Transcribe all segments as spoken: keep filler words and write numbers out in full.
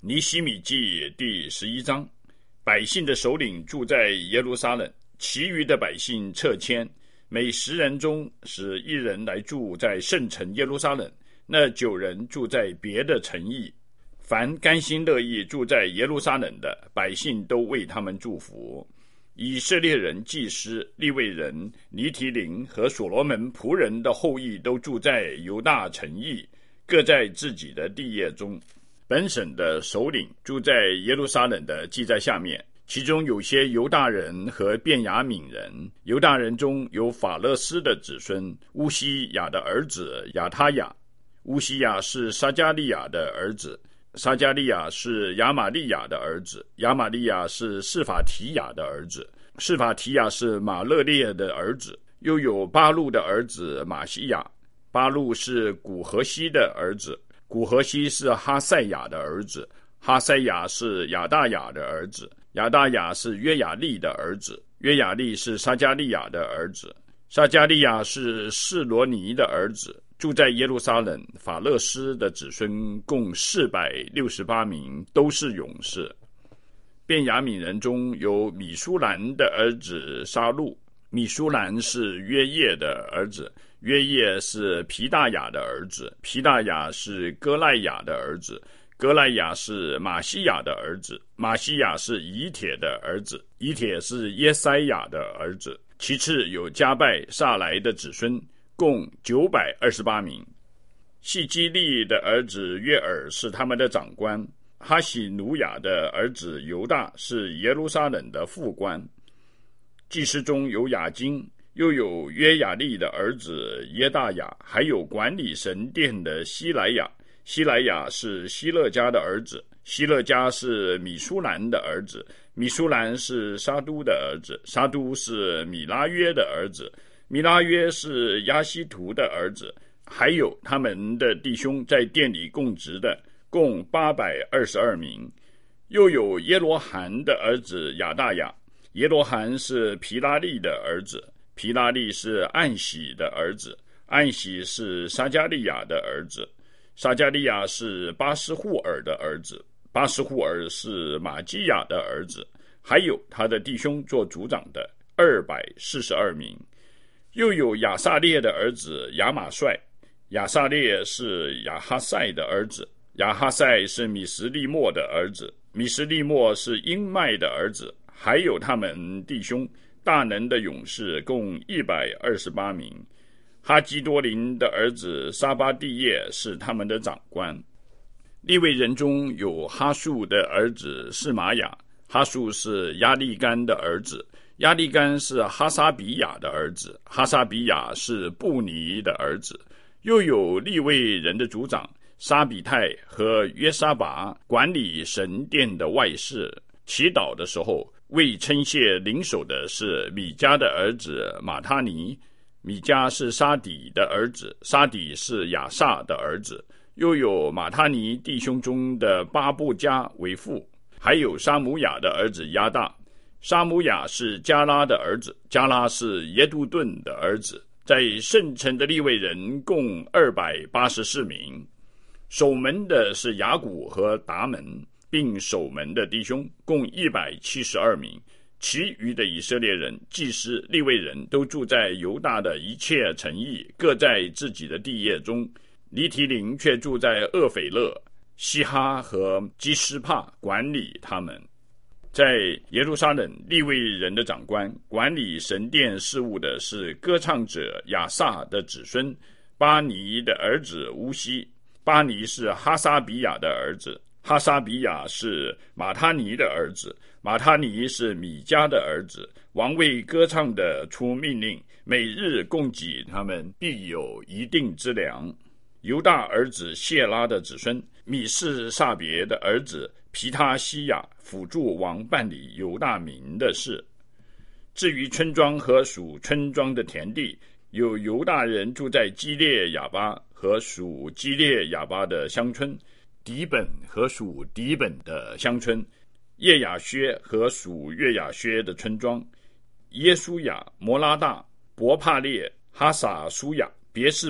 尼希米记第十一章，百姓的首领住在耶路撒冷，其余的百姓撤迁，每十人中使一人来住在圣城耶路撒冷，那九人住在别的城邑。凡甘心乐意住在耶路撒冷的百姓，都为他们祝福。以色列人、祭司、利未人、尼提林和所罗门仆人的后裔都住在犹大城邑，各在自己的地业中。本省的首领住在耶路撒冷的记在下面，其中有些犹大人和便雅悯人。犹大人中有法勒斯的子孙乌西雅的儿子亚他雅，乌西雅是撒迦利亚的儿子，撒迦利亚是亚玛利亚的儿子，亚玛利亚是示法提亚的儿子，示法提亚是马勒列的儿子。又有巴路的儿子马西亚，巴路是古何西的儿子，古何西是哈塞亚的儿子，哈塞亚是亚大雅的儿子，亚大雅是约雅利的儿子，约雅利是撒迦利亚的儿子，撒迦利亚是示罗尼的儿子。住在耶路撒冷法勒斯的子孙共四百六十八名，都是勇士。便雅悯人中有米舒兰的儿子沙路，米舒兰是约叶的儿子，约叶是皮大雅的儿子，皮大雅是哥赖雅的儿子，哥赖雅是马西亚的儿子，马西亚是以铁的儿子，以铁是耶塞亚的儿子。其次有加拜撒来的子孙，共九百二十八名。细基利的儿子约尔是他们的长官，哈喜努雅的儿子犹大是耶路撒冷的副官。祭司中有雅金，又有约雅利的儿子耶大雅，还有管理神殿的希莱雅。希莱雅是希勒家的儿子，希勒家是米舒兰的儿子，米舒兰是沙都的儿子，沙都是米拉约的儿子，米拉约是亚希图的儿子。还有他们的弟兄在店里供职的，共八百二十二名。又有耶罗韩的儿子亚大雅，耶罗韩是皮拉利的儿子，皮拉利是暗喜的儿子，暗喜是撒迦利亚的儿子，撒迦利亚是巴斯户尔的儿子，巴斯户尔是马基亚的儿子。还有他的弟兄做族长的二百四十二名。又有亚撒列的儿子亚玛帅，亚撒列是亚哈塞的儿子，亚哈塞是米什利莫的儿子，米什利莫是英麦的儿子。还有他们弟兄大能的勇士共一百二十八名。哈基多林的儿子沙巴蒂叶是他们的长官。利未人中有哈述的儿子示玛雅，哈述是亚利干的儿子，亚利干是哈沙比亚的儿子，哈沙比亚是布尼的儿子。又有利未人的族长沙比泰和约沙拔管理神殿的外事，祈祷的时候为称谢领首的是米迦的儿子马他尼，米迦是沙底的儿子，沙底是亚萨的儿子。又有马他尼弟兄中的巴布加为父，还有沙姆雅的儿子亚大，沙姆雅是加拉的儿子，加拉是耶杜顿的儿子。在圣城的利未人共二百八十四名。守门的是雅古和达门，并守门的弟兄共一百七十二名。其余的以色列人、祭司、利未人都住在犹大的一切城邑，各在自己的地业中。尼提林却住在厄斐勒、西哈和基斯帕，管理他们。在耶路撒冷，利未人的长官管理神殿事务的是歌唱者亚萨的子孙巴尼的儿子乌西，巴尼是哈沙比亚的儿子，哈沙比亚是马他尼的儿子，马他尼是米迦的儿子。王为歌唱的出命令，每日供给他们必有一定之粮。犹大儿子谢拉的子孙米士撒别的儿子皮他西亚辅助王办理犹大民的事。至于村庄和属村庄的田地，有犹大人住在基列亚巴和属基列亚巴的乡村，底本和属底本的乡村，叶雅薛和属叶雅薛的村庄，耶书亚、摩拉大、伯帕列、哈撒舒亚、别示巴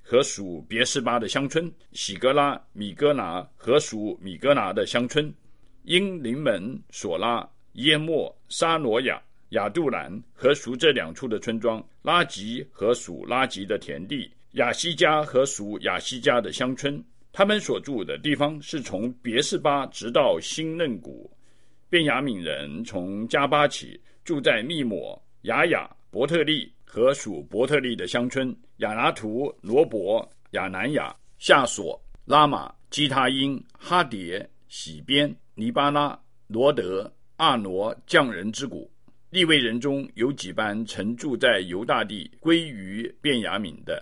和属别是巴的乡村，喜格拉、米哥拿和属米哥拿的乡村，因临门、索拉、耶莫、沙挪亚、亚杜兰和属这两处的村庄，拉吉和属拉吉的田地，亚西加和属亚西加的乡村。他们所住的地方是从别是巴直到新嫩谷。便雅悯人从加巴起，住在密抹、雅雅、伯特利和属伯特利的乡村，亚拿图、罗伯、亚南亚、夏索、拉玛、基他因、哈迭、喜边、尼巴拉、罗德、阿挪匠人之谷。利未人中有几班曾住在犹大地，归于便雅悯的。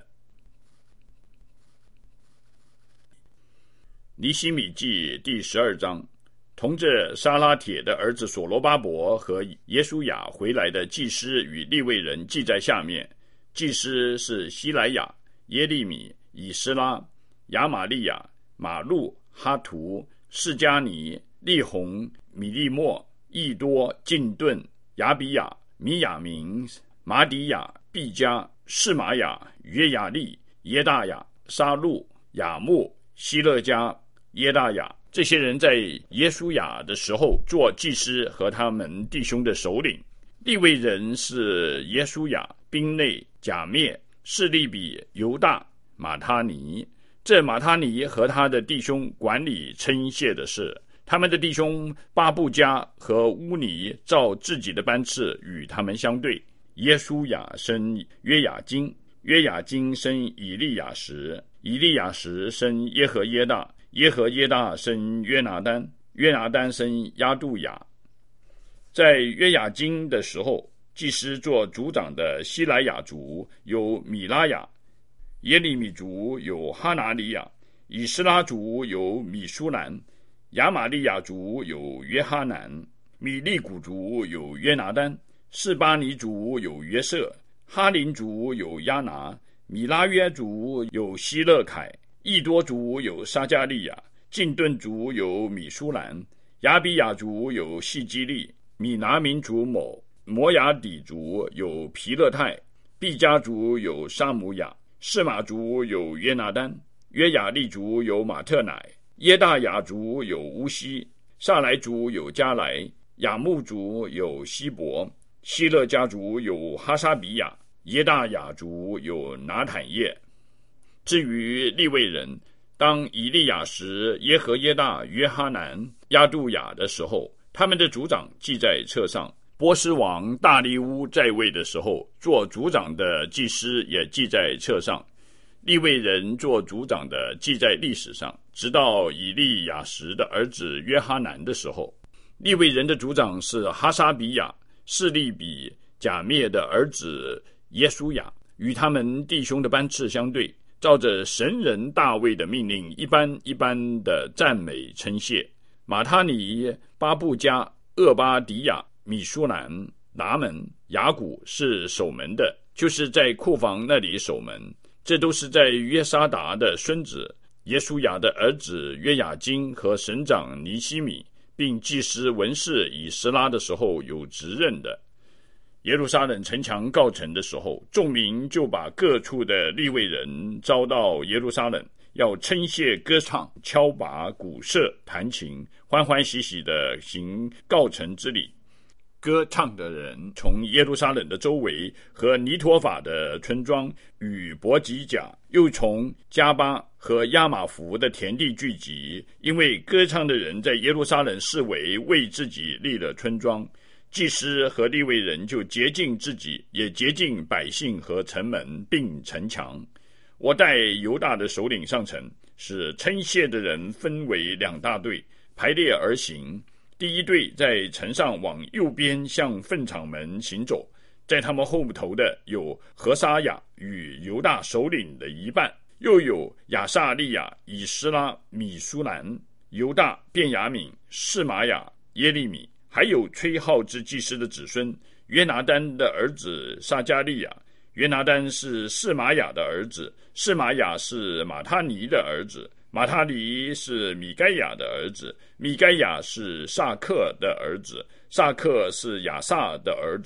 尼希米记第十二章，同着沙拉铁的儿子所罗巴伯和耶书亚回来的祭司与利未人记在下面。祭司是希莱亚、耶利米、以斯拉、亚玛利亚、马路、哈图、释迦尼、利宏、米利莫、益多、进顿、亚比亚、米亚明、马底亚、毕加、士玛雅、约雅利、耶大雅、沙路、雅木、希勒加、耶大雅。这些人在耶书亚的时候做祭司和他们弟兄的首领。利未人是耶书亚、宾内、甲灭、示利比、犹大、马他尼。这马他尼和他的弟兄管理称谢的事。他们的弟兄巴布加和乌尼照自己的班次与他们相对。耶书亚生约雅金，约雅金生以利亚实，以利亚实生耶和耶大，耶和耶大生约拿单，约拿单生亚杜亚。在约雅金的时候，祭司做族长的希莱雅族有米拉雅，耶利米族有哈拿里亚，以斯拉族有米舒兰，亚玛利亚族有约哈南，米利古族有约拿单，示巴尼族有约瑟，哈林族有亚拿，米拉约族有希勒凯，益多族有撒加利亚，进顿族有米舒兰，亚比亚族有细基利，米拿民族某，摩亚底族有皮勒泰，毕加族有沙姆亚，士马族有约拿单，约雅利族有马特乃，耶大雅族有乌西，萨来族有加来，雅木族有希伯，希勒家族有哈沙比亚，耶大雅族有拿坦叶。至于利未人，当以利亚时、耶和耶大、约哈南、亚杜亚的时候，他们的族长记在册上。波斯王大利乌在位的时候，做族长的祭司也记在册上。利未人做族长的记在历史上，直到以利亚实的儿子约哈南的时候。利未人的族长是哈沙比亚，示利比、甲灭的儿子耶书亚，与他们弟兄的班次相对，照着神人大卫的命令，一般一般的赞美称谢。马他尼、巴布加、厄巴迪亚、米舒兰、拿门、雅古是守门的，就是在库房那里守门。这都是在约沙达的孙子耶书亚的儿子约雅金和省长尼希米，并祭司文士以斯拉的时候有职任的。耶路撒冷城墙告成的时候，众民就把各处的利未人招到耶路撒冷，要称谢、歌唱、敲拔、鼓瑟、弹琴，欢欢喜喜的行告成之礼。歌唱的人从耶路撒冷的周围和尼陀法的村庄与伯吉甲，又从加巴和亚玛弗的田地聚集，因为歌唱的人在耶路撒冷视为为自己立了村庄。祭司和利未人就洁净自己，也洁净百姓和城门并城墙。我带犹大的首领上城，使称谢的人分为两大队，排列而行。第一队在城上往右边向粪场门行走，在他们后头的有何沙雅与犹大首领的一半，又有亚萨利亚、以斯拉、米舒兰、犹大、便雅悯、示玛雅、耶利米，还有吹号之祭司的子孙约拿单的儿子撒加利亚。约拿单是示玛雅的儿子，示玛雅是马他尼的儿子，马他尼是米该亚的儿子，米该亚是萨克的儿子，萨克是亚萨的儿子，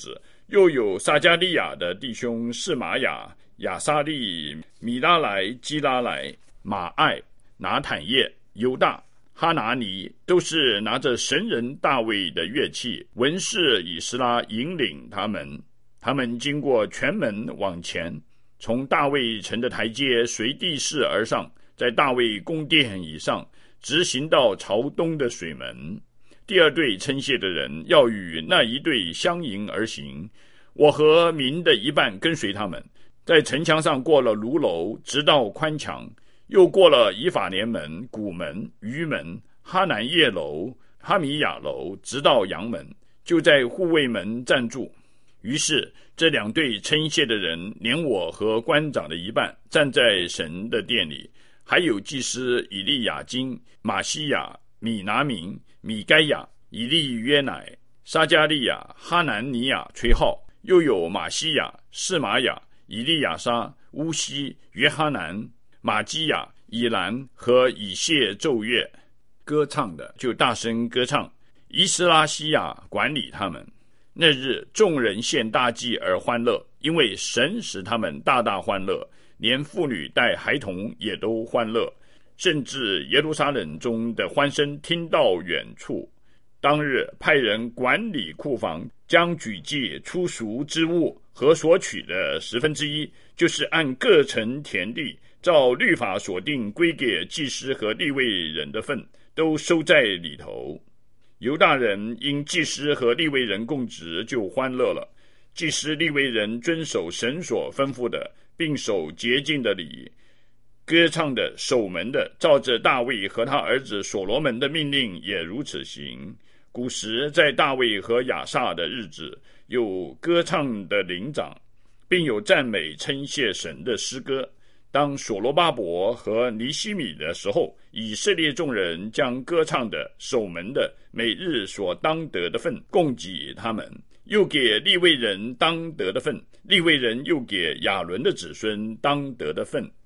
又有撒迦利亚的弟兄示玛雅、亚撒利、米拉莱、基拉莱、马爱、拿坦叶、犹大、哈拿尼，都是拿着神人大卫的乐器，文士以斯拉引领他们。他们经过全门往前，从大卫城的台阶随地势而上，在大卫宫殿以上直行到朝东的水门。第二队称谢的人要与那一队相迎而行，我和民的一半跟随他们，在城墙上过了炉楼，直到宽墙，又过了以法莲门、古门、鱼门、哈南叶楼、哈米亚楼，直到阳门，就在护卫门站住。于是这两队称谢的人连我和官长的一半站在神的殿里，还有祭司以利亚金、马西亚、米拿明、米该亚、以利约乃、撒迦利亚、哈南尼亚吹号，又有马西亚、示玛雅、以利亚沙、乌西、约哈南、马基亚、以兰和以谢奏乐，歌唱的就大声歌唱。伊斯拉西亚管理他们。那日众人献大祭而欢乐，因为神使他们大大欢乐，连妇女带孩童也都欢乐，甚至耶路撒冷中的欢声听到远处。当日派人管理库房，将举祭出赎之物和所取的十分之一，就是按各城田地照律法所定归给祭司和利未人的份，都收在里头。犹大人因祭司和利未人供职就欢乐了，祭司利未人遵守神所吩咐的，并守洁净的礼，歌唱的、守门的，照着大卫和他儿子所罗门的命令也如此行。古时在大卫和亚萨的日子，有歌唱的灵长，并有赞美称谢神的诗歌。当所罗巴伯和尼希米的时候，以色列众人将歌唱的、守门的每日所当得的份供给他们，又给利未人当得的份，利未人又给亚伦的子孙当得的份。